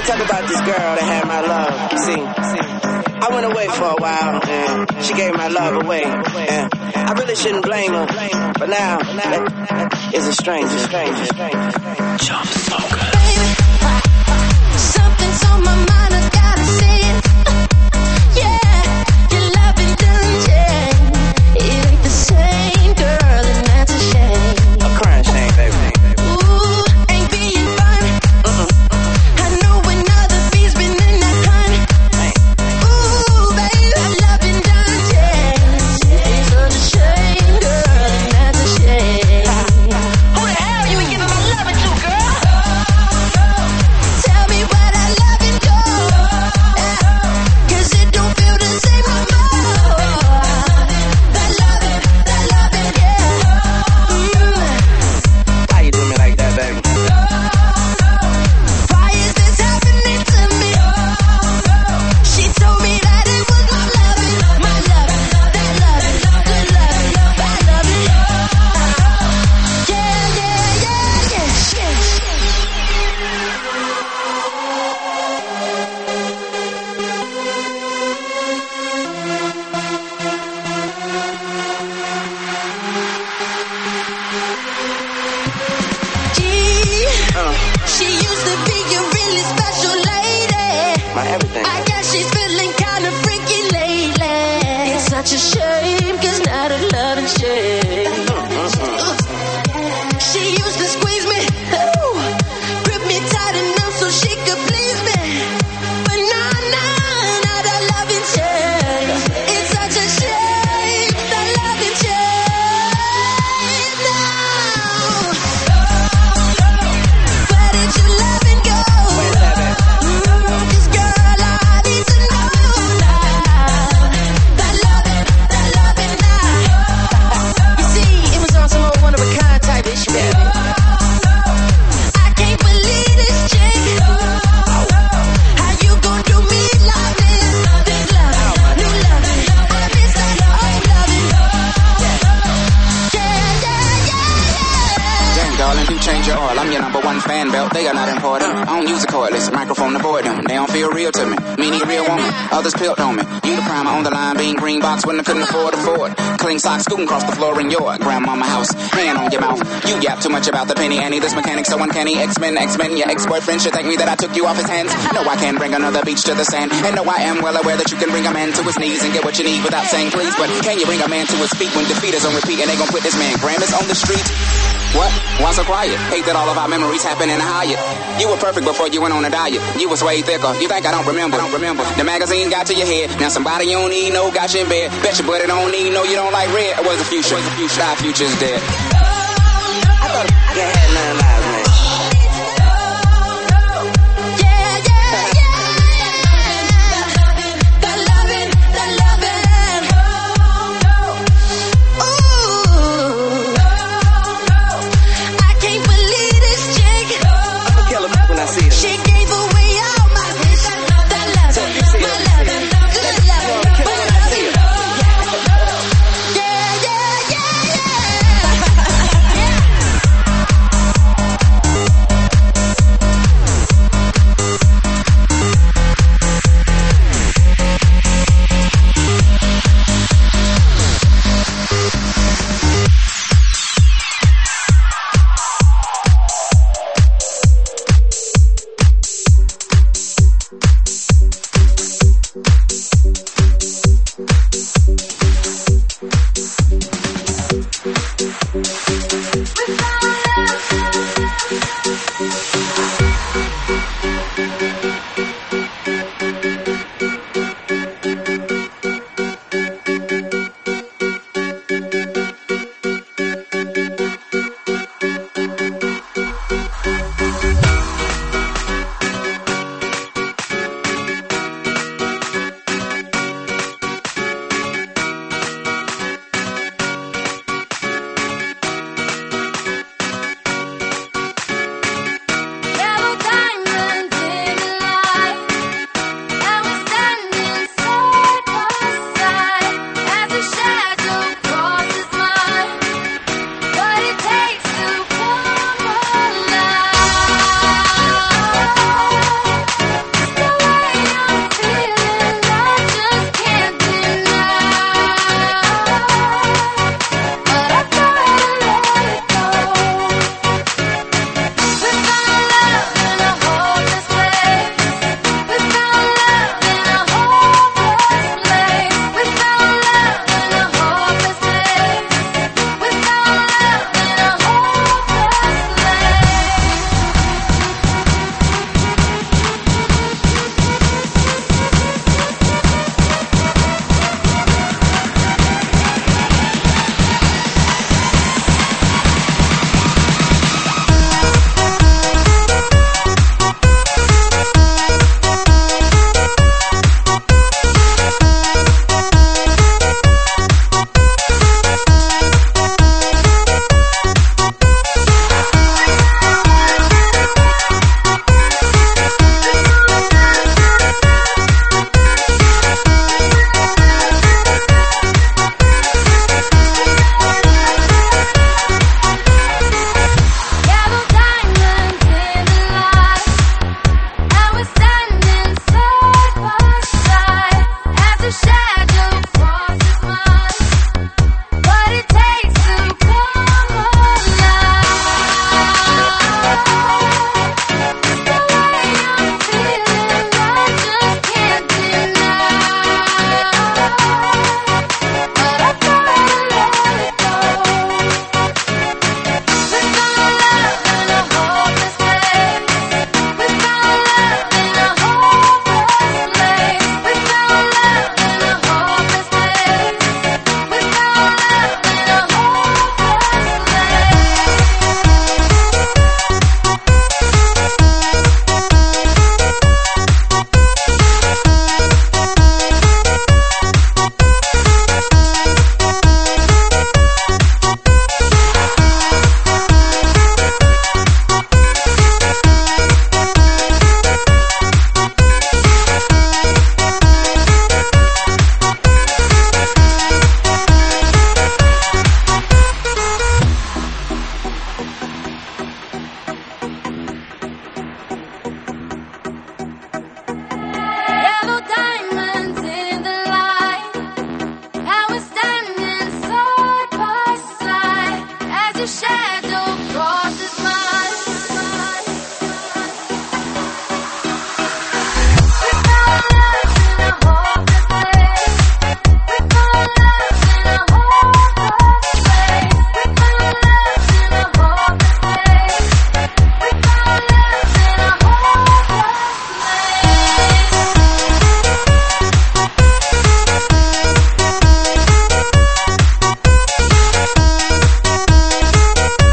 talk about this girl that had my love. See, I went away for a while, and she gave my love away. And I really shouldn't blame her, but now it's a stranger. Jump so good. Baby, something's on my mind, I gotta say it. Yeah, your loving done changed. It ain't the same, girl, and that's a shame. A crying shame, baby. Ooh, ain't being fun. I know another bee's been in that hunt. Ooh, baby, your loving done changed. It's such a shame, girl, and that's a shame. Who the hell you been giving my loving to, girl? Tell me what I love and do. 'Cause it don't feel the same no more. That loving, yeah. Why you do me like that, baby? Why is this happening to me? She told me that it was my loving, that loving, good loving, I love it. She used to be a really special lady. My everything. I guess she's feeling kind of freaky lately. It's such a shame, 'cause now the loving shame. She used to squeeze me, ooh, grip me tight enough so she could please me. But now that loving changed. It's such a shame, that loving changed. Now, where did your loving go? Where's that, baby? 'Cause girl, I need to know now. That loving now. You see, it was on some old one-of-a-kind type issue, baby. I can't believe this chick. How you gon' do me like this? This loving, new loving. I miss that old loving. Yeah. Damn, darling, do change your oil. I'm your number one fan belt. They are not important. I don't use a cordless microphone to avoid them. They don't feel real to me. Me need a real woman. Others built on me. You the primer on the line, being green box when I couldn't afford a Ford. Clean socks scooting across the floor in your grandmama house. Hand on your mouth. You yap too much about the penny Annie. This mechanic so uncanny. X-Men. Your ex-boyfriend should thank me that I took you off his hands. No, I can't bring another beach to the sand. And no, I am well aware that you can bring a man to his knees and get what you need without saying please. But can you bring a man to his feet when defeat is on repeat and they gon' put this man Grammys on the street? What? Why so quiet? Hate that all of our memories happen in a Hyatt. You were perfect before you went on a diet. You was way thicker. You think I don't remember? The magazine got to your head. Now somebody you don't need, no, got you in bed. Bet your buddy don't need, no, you don't like red. Or was the future? Our future's dead. I thought I can't have none lives, man. She gave away all my wish. That loving, my loving, good loving, my loving. Yeah. a shadow crosses mine. We found love in a hopeless place. We found love in a hopeless place. We found love in a hopeless place. We found love in a hopeless place.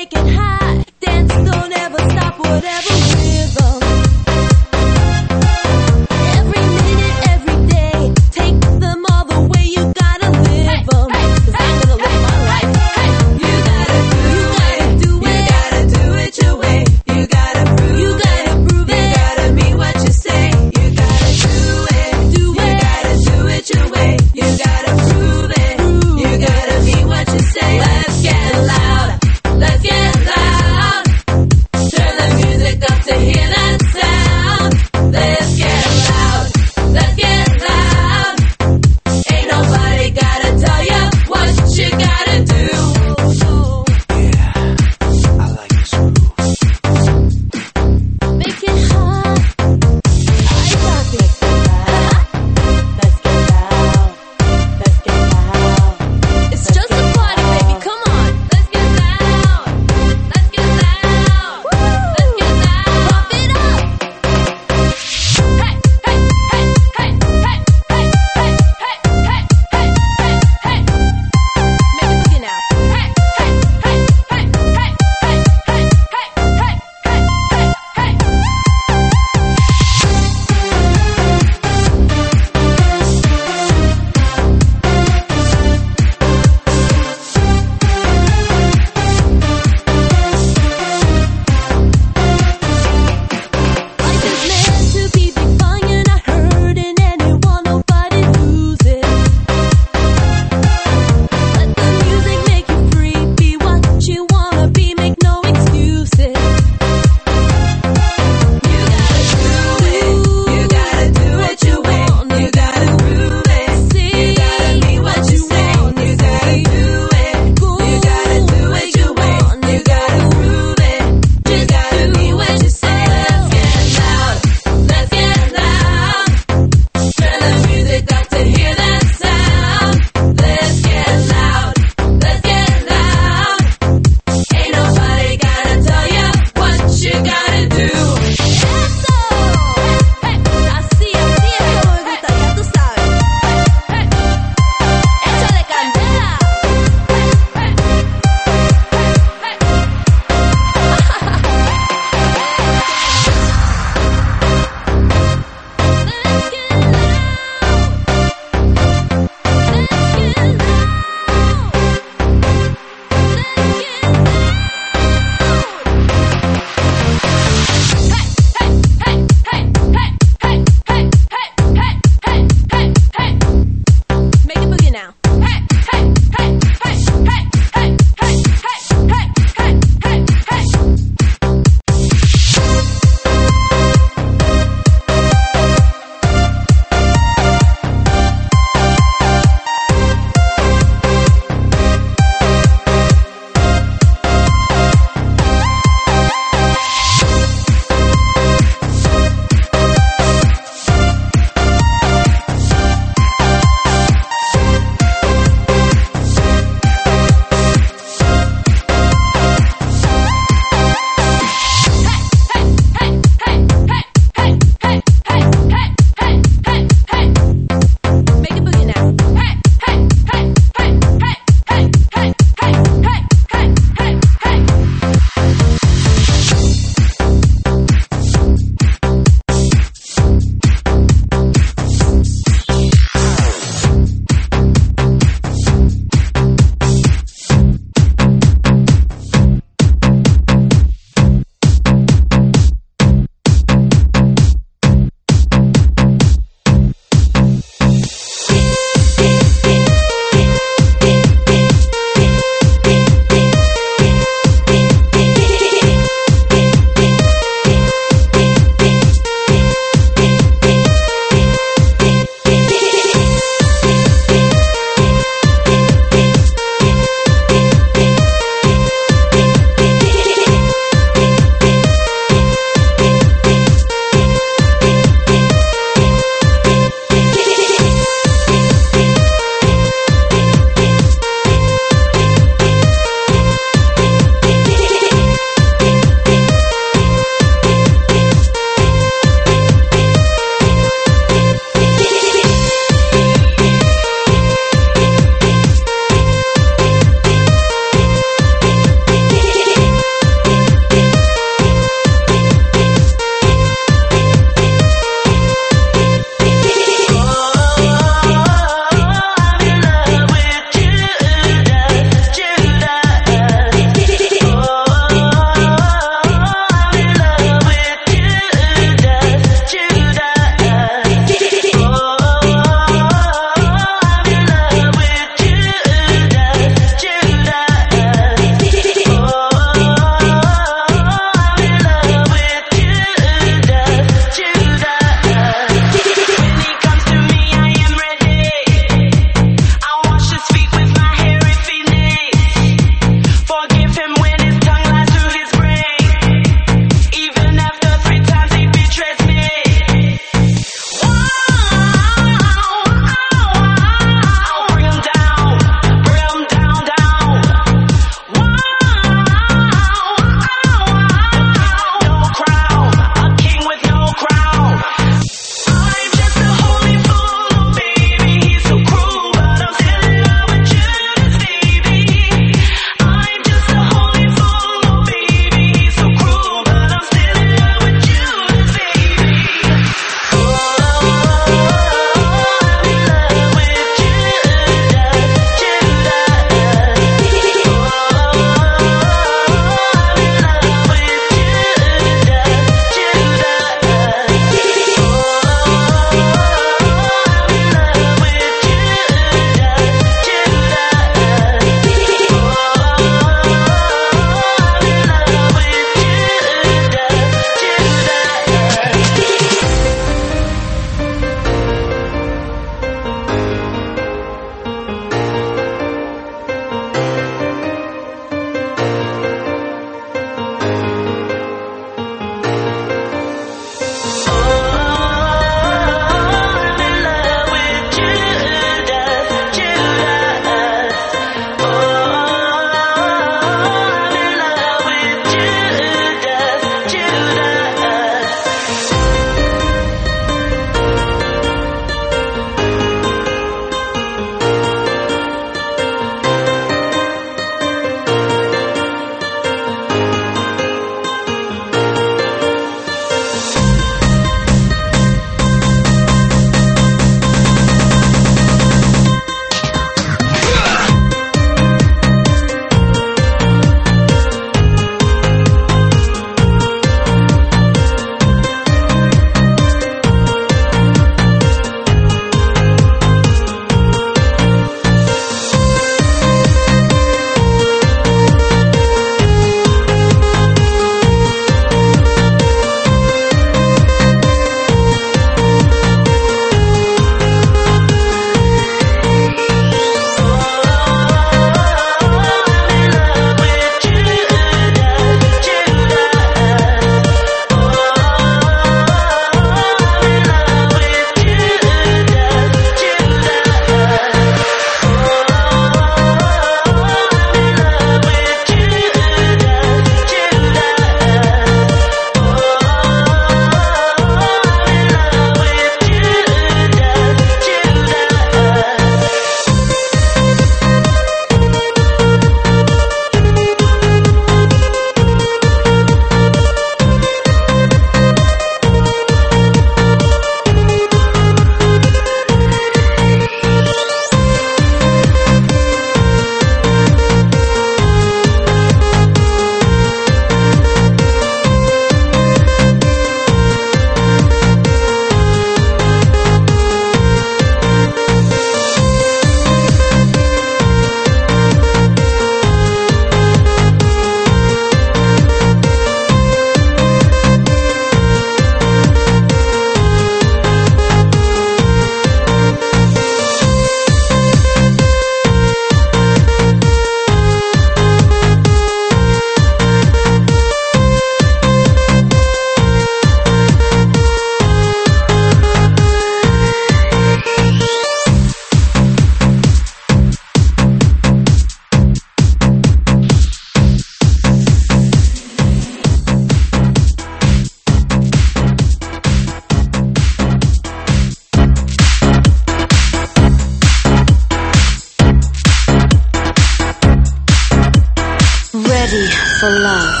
love.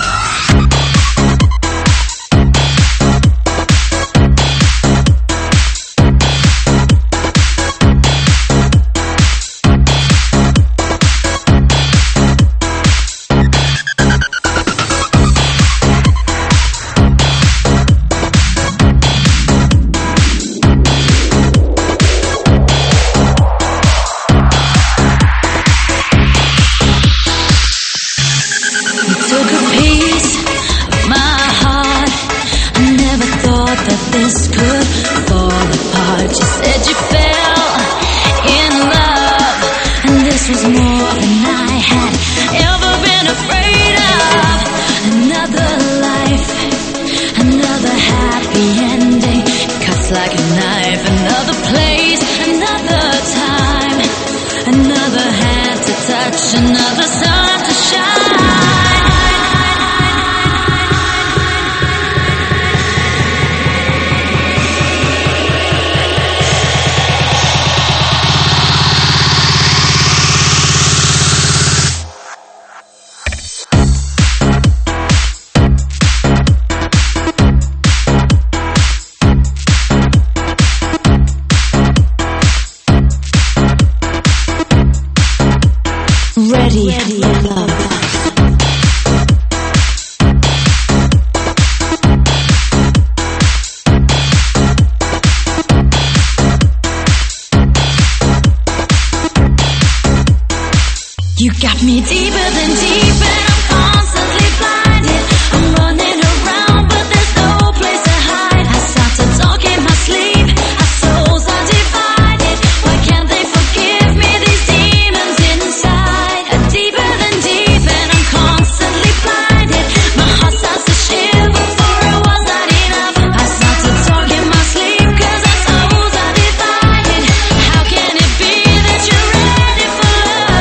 Ready for love. You got me deeper than deep, and I'm constantly blinded. I'm running around, but there's no place to hide. I start to talk in my sleep. Our souls are divided. Why can't they forgive me? These demons inside. Deeper than deep, and I'm constantly blinded. My heart starts to shiver, for it was not enough. I start to talk in my sleep, 'cause our souls are divided. How can it be that you're ready for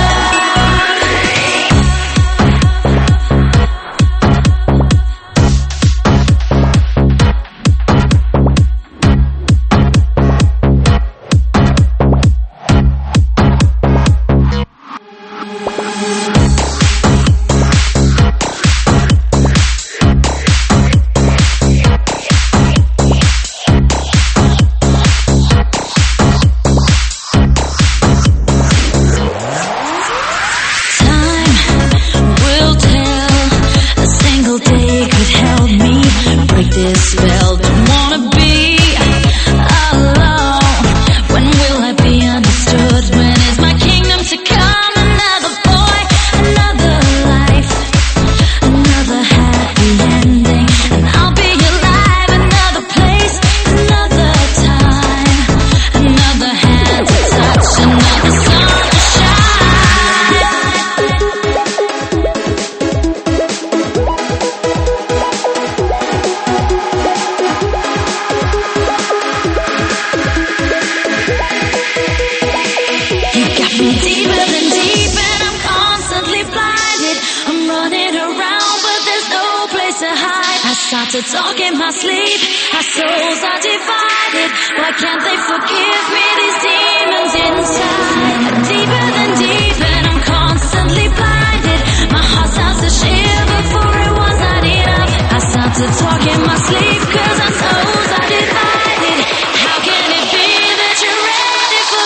to talk in my sleep. Our souls are divided. Why can't they forgive me? These demons inside. Deeper than deep, and I'm constantly blinded. My heart starts to shiver, for it was not enough. I start to talk in my sleep, 'cause our souls are divided. How can it be that you're ready for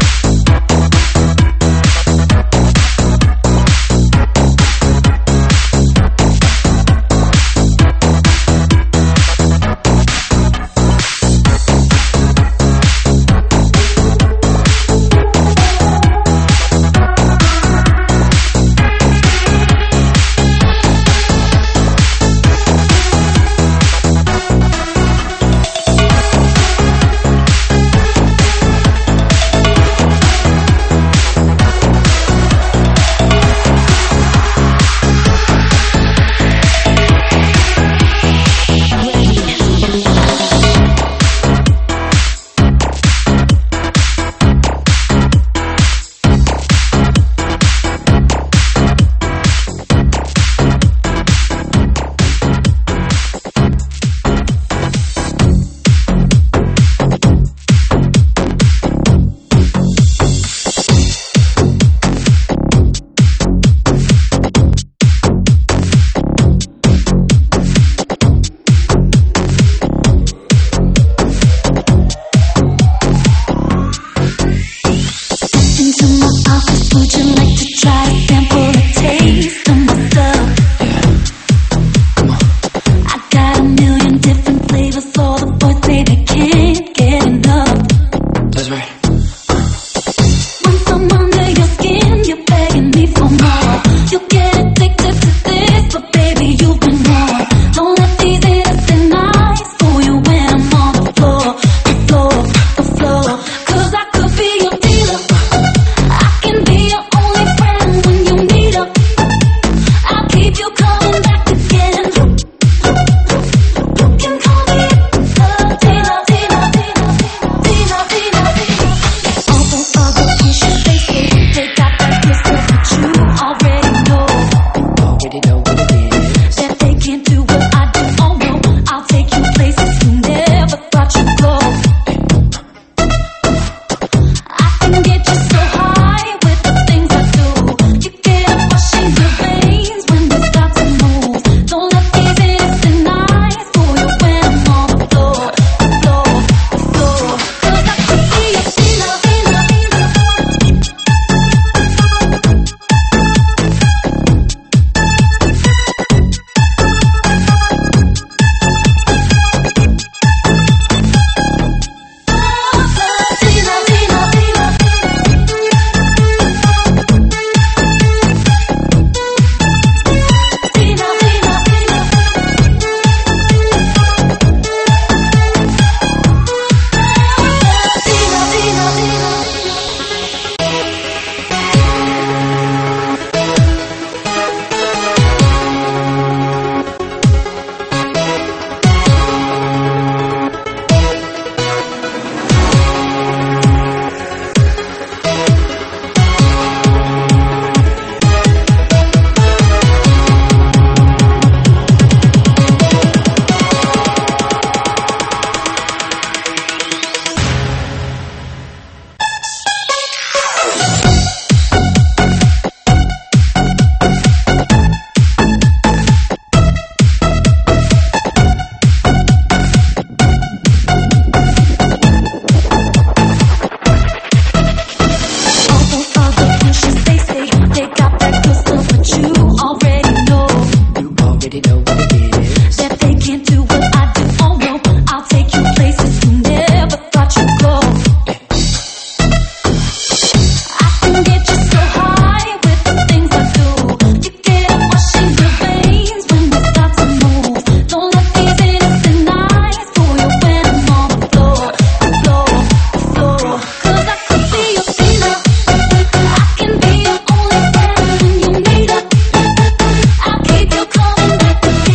love? already know what it is. That they can't do what I do. Oh no, I'll take you places you never thought you'd go. I can get you so high with the things I do. You get a rush in your veins when we start to move. Don't let these innocent eyes fool you when I'm on the floor, the floor, the floor. 'Cause I can see you, see love, see love, see love. I can be your only friend when you need it. I'll keep you coming back again.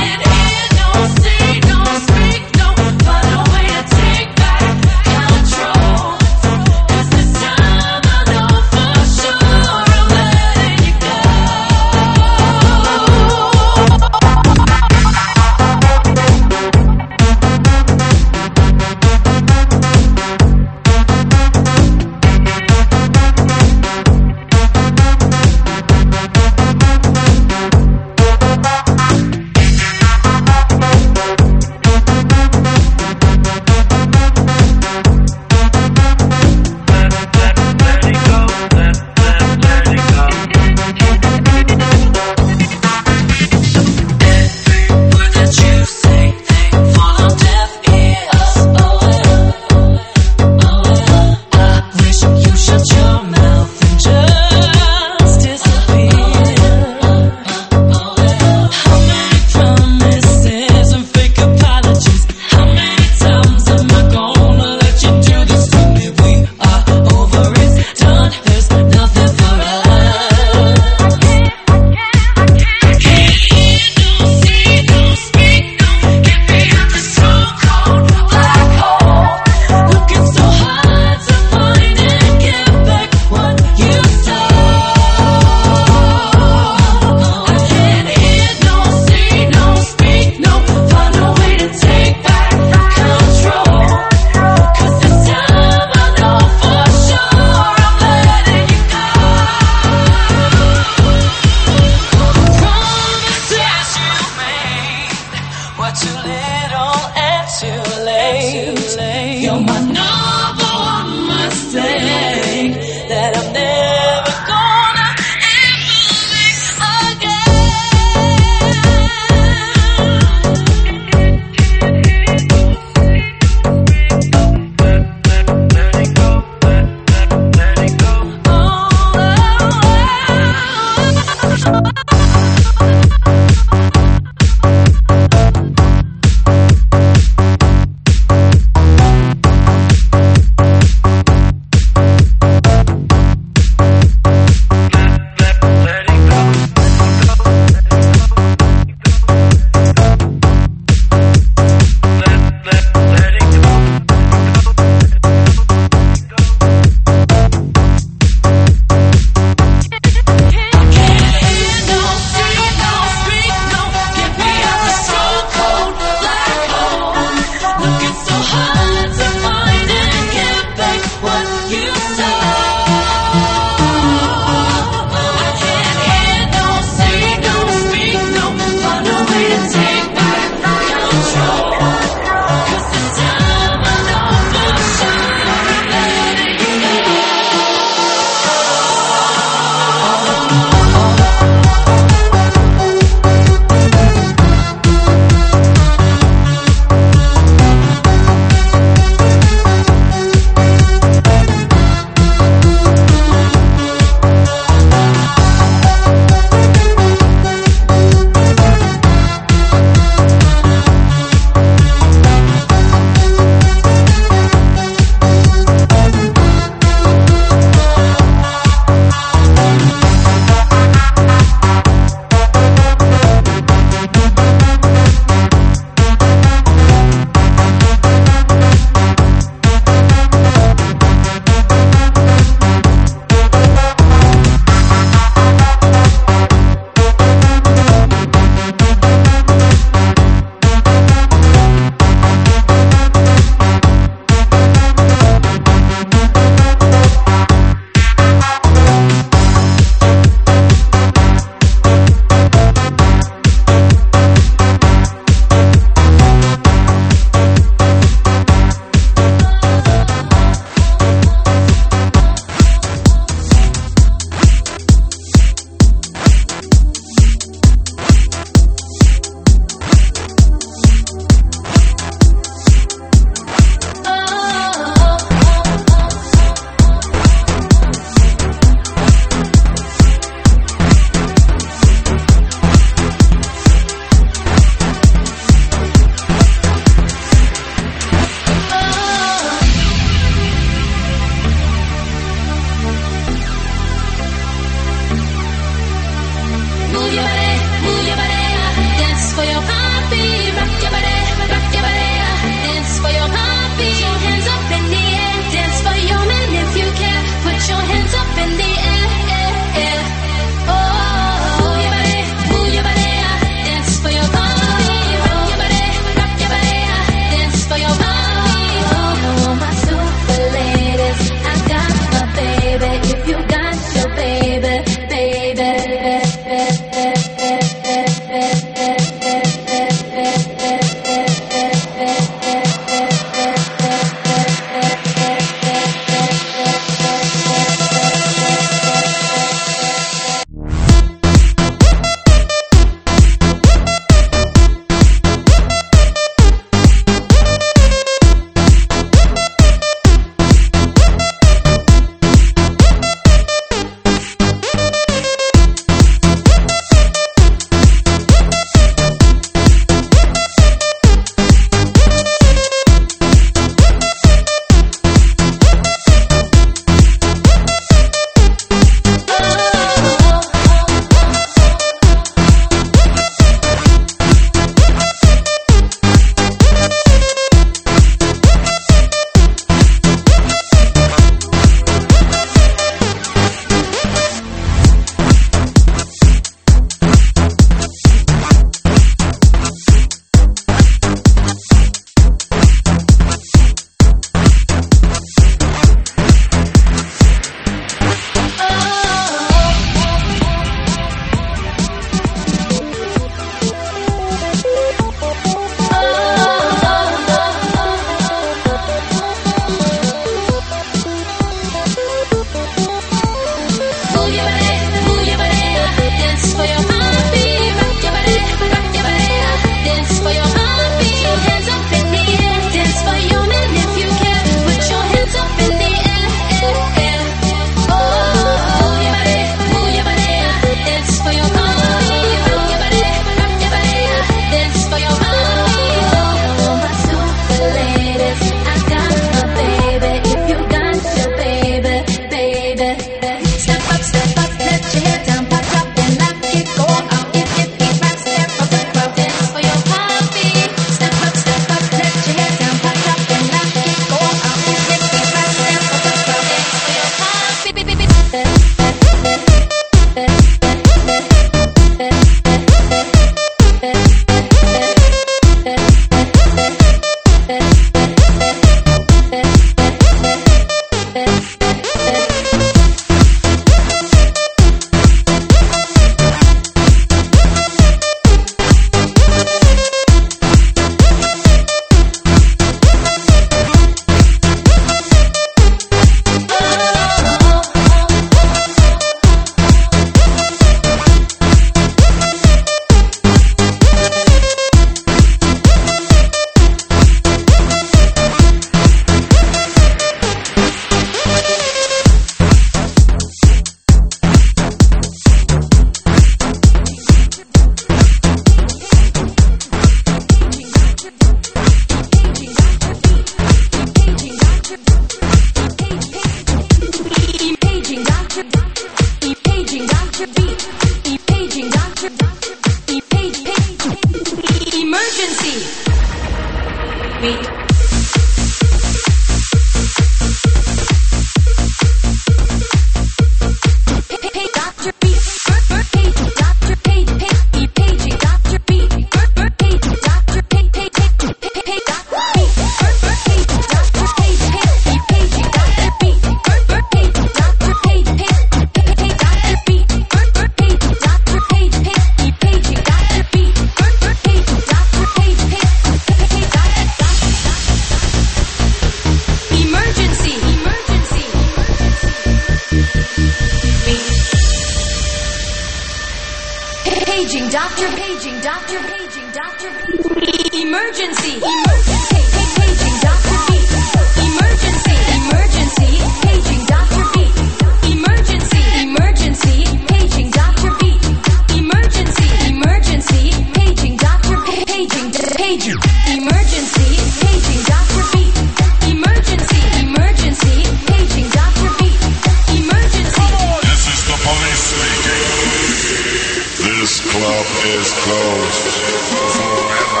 Doctor, paging Doctor, paging Doctor, emergency, emergency, paging Doctor Beat, emergency, emergency, paging Doctor Beat, emergency, emergency, paging Doctor Beat, emergency, emergency, paging Doctor, paging, paging, emergency, paging Doctor Beat, emergency, emergency, paging Doctor Beat, emergency. This is the police speaking. This club is closed forever.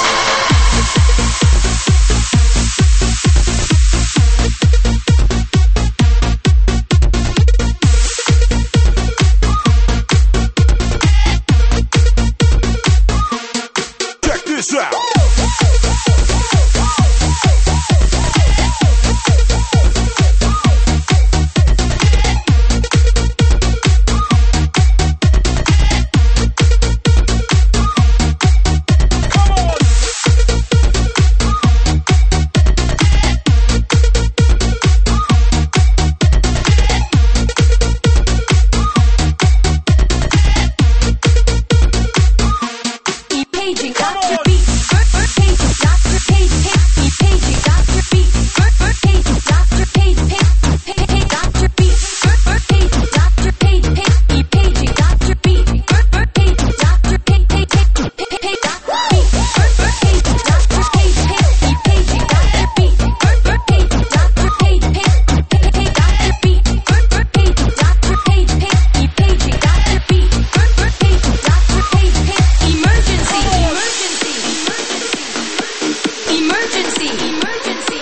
Check this out. Paging Doctor Beat, paging Doctor Page, paging Doctor Beat, paging Doctor Page, paging Doctor Beat, paging Doctor Page, paging Doctor Beat, paging Doctor Page, paging Doctor Beat, paging Doctor Page, paging Doctor Page, paging Doctor Beat, paging Doctor Page, paging Doctor Beat, paging Doctor Page, paging Doctor Beat, paging Doctor Page, emergency. Emergency, emergency,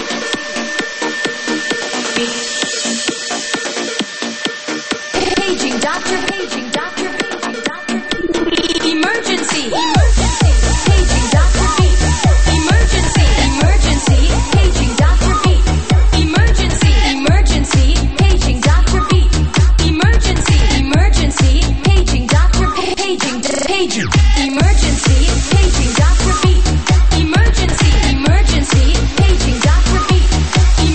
paging Doctor, paging Doctor, paging Doctor, emergency, emergency, paging Doctor Beat, emergency, emergency, paging Doctor Beat, emergency, emergency, paging Doctor Beat, emergency, emergency, paging Doctor, paging, paging, emergency, paging Doctor Beat, emergency, emergency, paging Doctor Beat,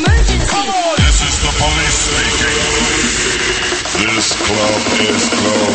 emergency. This is the police speaking. This club is closed.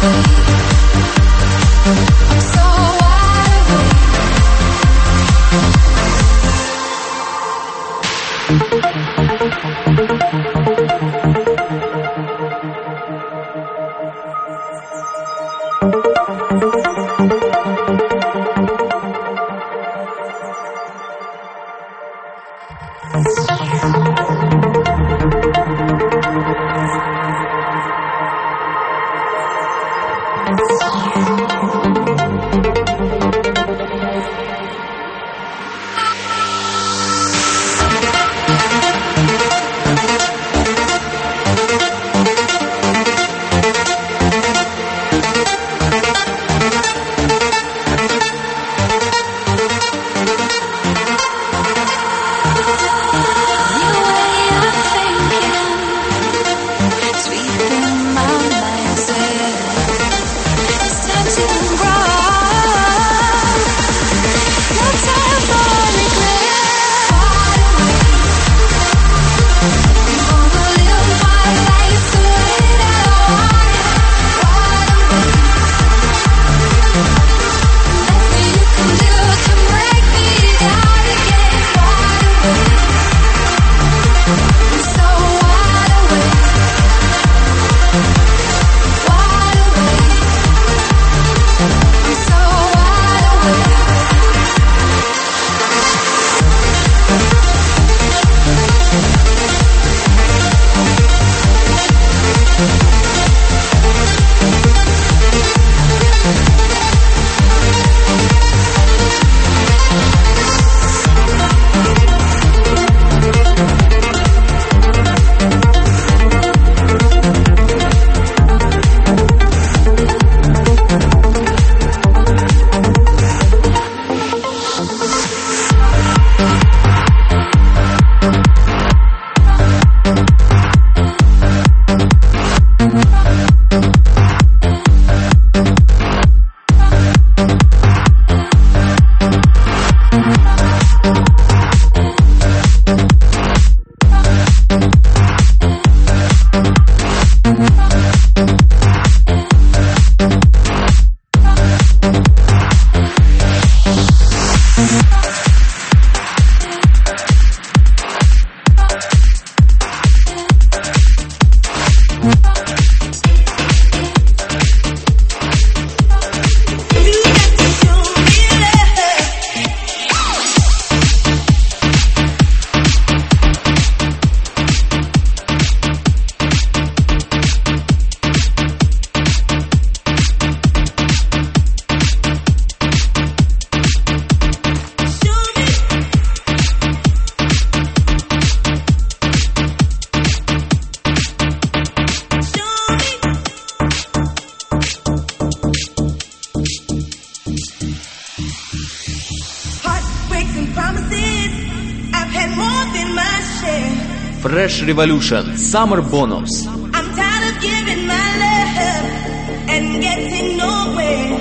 Fresh Revolution Summer Bonus. I'm tired of giving my love and getting nowhere.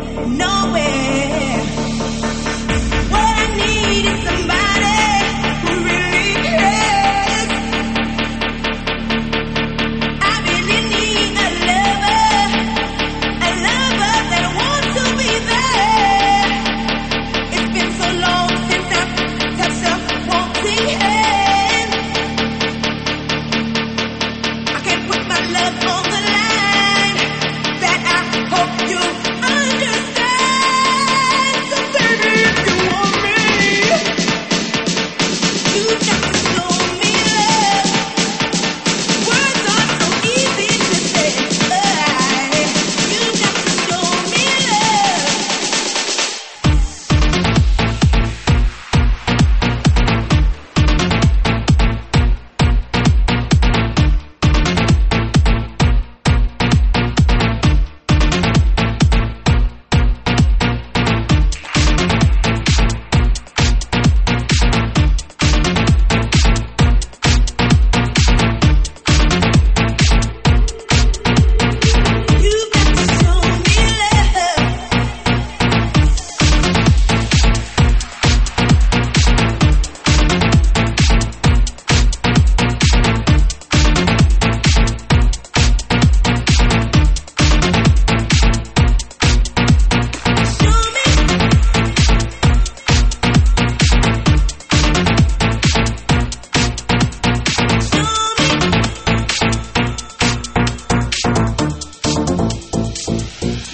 What I need is somebody who really cares. I really need a lover that wants to be there. It's been so long since I've touched a wanting hand. I can't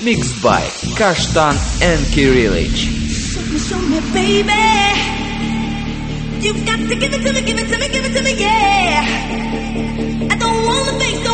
Mixed by Kashtan and Kirillich. Show me, baby. You've got to give it to me, give it to me, give it to me, yeah. I don't wanna think